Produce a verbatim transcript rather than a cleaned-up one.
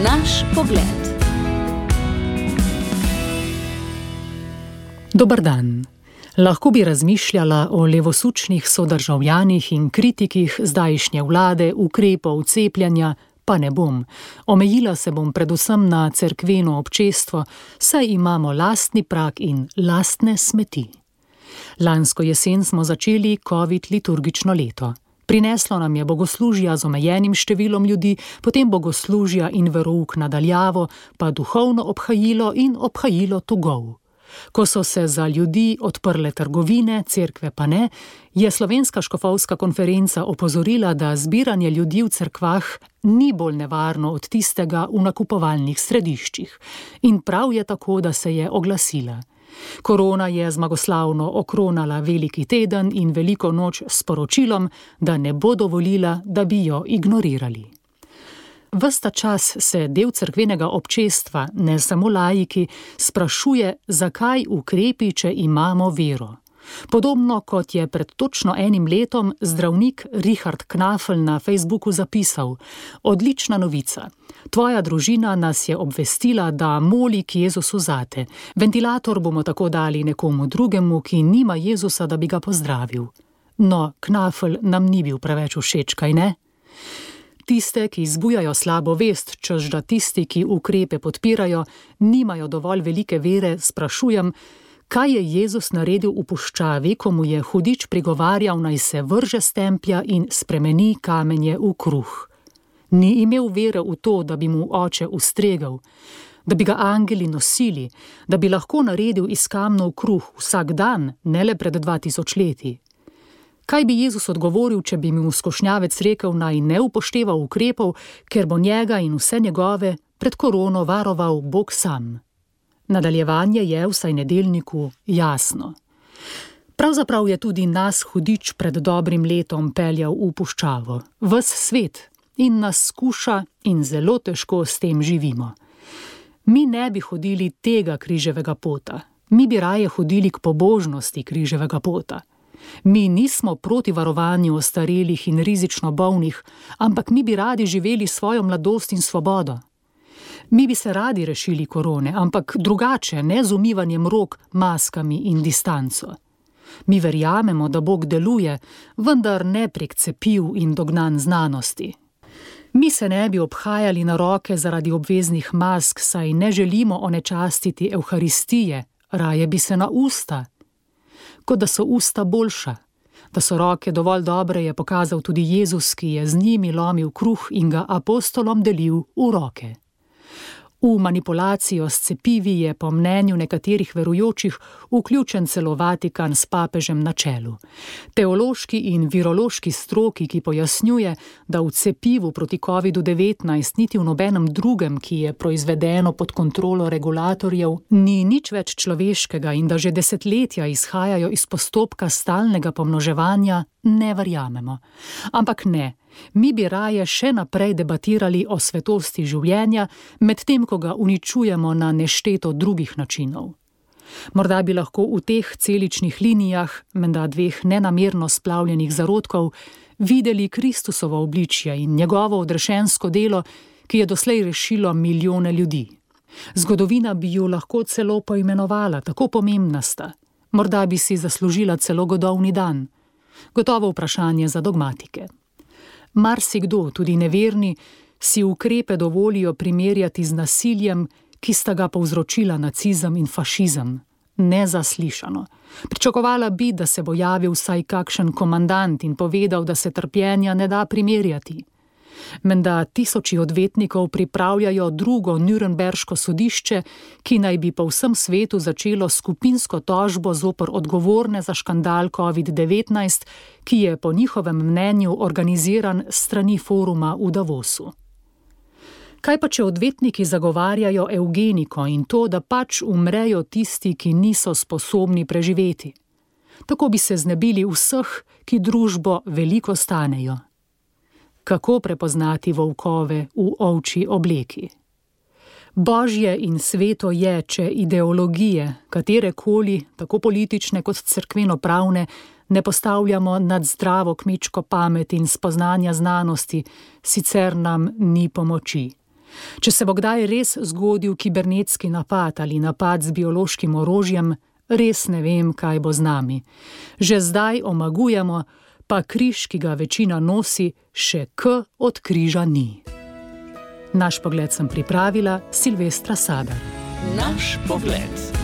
Naš pogled. Dober dan. Lahko bi razmišljala o levosučnih sodržavljanih in kritikih zdajšnje vlade, ukrepov, cepljenja, pa ne bom. Omejila se bom predvsem na cerkveno občestvo, saj imamo lastni prag in lastne smeti. Lansko jesen smo začeli covid liturgično leto. Prineslo nam je bogoslužja z omejenim številom ljudi, potem bogoslužja in verouk nadaljavo, pa duhovno obhajilo in obhajilo tugov. Ko so se za ljudi odprle trgovine, cerkve pa ne, je Slovenska škofovska konferenca opozorila, da zbiranje ljudi v cerkvah ni bolj nevarno od tistega v nakupovalnih središčih. In prav je tako, da se je oglasila. Korona je zmagoslavno okronala veliki teden in veliko noč s sporočilom, da ne bo dovolila, da bi jo ignorirali. Ves ta čas se del cerkvenega občestva, ne samo laiki, sprašuje, zakaj ukrepi, če imamo vero. Podobno kot je pred točno enim letom zdravnik Richard Knafel na Facebooku zapisal: odlična novica. Tvoja družina nas je obvestila, da moli k Jezusu zate. Ventilator bomo tako dali nekomu drugemu, ki nima Jezusa, da bi ga pozdravil. No, Knafel nam ni bil preveč všeč, kaj ne? Tiste, ki zbujajo slabo vest, češ da tisti, ki ukrepe podpirajo, nimajo dovolj velike vere, sprašujem, kaj je Jezus naredil v puščavi, ko mu je hudič prigovarjal, naj se vrže s templja in spremeni kamenje v kruh. Ni imel vere v to, da bi mu oče ustregel, da bi ga angeli nosili, da bi lahko naredil iz kamnov kruh vsak dan, ne le pred dva tisoč leti. Kaj bi Jezus odgovoril, če bi mu skušnjavec rekel, naj ne upošteva ukrepov, ker bo njega in vse njegove pred korono varoval Bog sam? Nadaljevanje je, vsaj nedeljniku, jasno. Pravzaprav je tudi nas hudič pred dobrim letom peljal v puščavo, ves svet, in nas skuša in zelo težko s tem živimo. Mi ne bi hodili tega križevega pota, mi bi raje hodili k pobožnosti križevega pota. Mi nismo proti varovanju ostarelih in rizično bolnih, ampak mi bi radi živeli svojo mladost in svobodo. Mi bi se radi rešili korone, ampak drugače, ne z umivanjem rok, maskami in distanco. Mi verjamemo, da Bog deluje, vendar ne prek cepiv in dognanj znanosti. Mi se ne bi obhajali na roke zaradi obveznih mask, saj ne želimo onečastiti Evharistije, raje bi se na usta. Kot da so usta boljša, da so roke dovolj dobre, je pokazal tudi Jezus, ki je z njimi lomil kruh in ga apostolom delil v roke. V manipulacijo s cepivi je po mnenju nekaterih verujočih vključen celo Vatikan s papežem na čelu. Teološki in virološki stroki, ki pojasnjuje, da v cepivu proti covidu devetnajst niti v nobenem drugem, ki je proizvedeno pod kontrolo regulatorjev, ni nič več človeškega in da že desetletja izhajajo iz postopka stalnega pomnoževanja, ne verjamemo. Ampak ne. Mi bi raje še naprej debatirali o svetosti življenja, medtem ko ga uničujemo na nešteto drugih načinov. Morda bi lahko v teh celičnih linijah, menda dveh nenamerno splavljenih zarodkov, videli Kristusovo obličje in njegovo odrešensko delo, ki je doslej rešilo milijone ljudi. Zgodovina bi ju lahko celo poimenovala, tako pomembna sta. Morda bi si zaslužila celo godovni dan. Gotovo vprašanje za dogmatike. Marsikdo, tudi neverni, si ukrepe dovolijo primerjati z nasiljem, ki sta ga povzročila nacizem in fašizem. Nezaslišano. Pričakovala bi, da se bo javil vsaj kakšen komandant in povedal, da se trpljenja ne da primerjati. Menda tisoči odvetnikov pripravljajo drugo Nürnberško sodišče, ki naj bi po vsem svetu začelo skupinsko tožbo zoper odgovorne za škandal covid devetnajst, ki je po njihovem mnenju organiziran s strani foruma v Davosu. Kaj pa, če odvetniki zagovarjajo evgeniko in to, da pač umrejo tisti, ki niso sposobni preživeti? Tako bi se znebili vseh, ki družbo veliko stanejo. Kako prepoznati volkove v ovčji obleki? Božje in sveto je, če ideologije, katerekoli, tako politične kot cerkveno-pravne, ne postavljamo nad zdravo kmečko pamet in spoznanja znanosti, sicer nam ni pomoči. Če se bo kdaj res zgodil kibernetski napad ali napad z biološkim orožjem, res ne vem, kaj bo z nami. Že zdaj omagujemo, pa križ, ki ga večina nosi, še K od križa ni. Naš pogled sem pripravila Silvestra Sadar. Naš pogled.